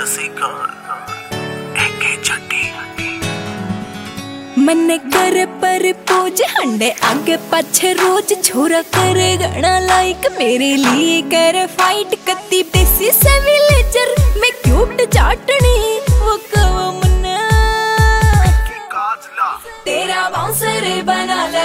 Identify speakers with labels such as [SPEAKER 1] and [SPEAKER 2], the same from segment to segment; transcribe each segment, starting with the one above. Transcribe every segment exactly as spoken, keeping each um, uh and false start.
[SPEAKER 1] मन्ने कर पर पोज हंडे आगे पाछे रोज छोरा करे गणा लाइक मेरे लिए कर फाइट कत्ती देसी से विलेजर मैं क्यूट चाटनी वो कवा मन्ना तेरा बाउंसर बना ले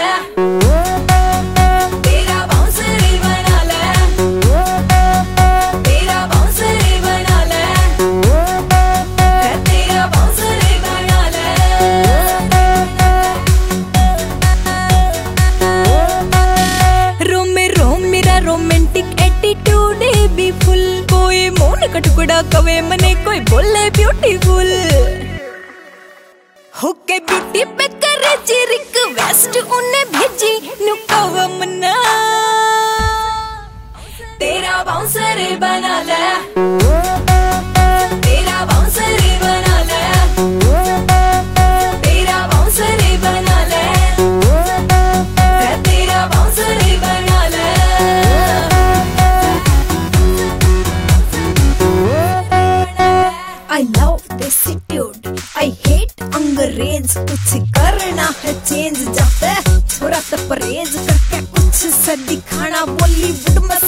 [SPEAKER 1] रोमांटिक एटीट्यूड है भी फुल कोई मोन का टुकड़ा कवे मने कोई बोले ब्यूटीफुल होके ब्यूटी पे करे जी रिक्वेस्ट उन्हें भेजी नु कवा मना तेरा बाउंसर बना ले तेरा बाउंसर बना ले तेरा बाउंसर बना ले तेरा बाउंसर बना ले I love this attitude, I hate अंग्रेज कुछ करना है चेंज जाते थोड़ा सा परहेज करके कुछ से दिखाना बॉलीवुड में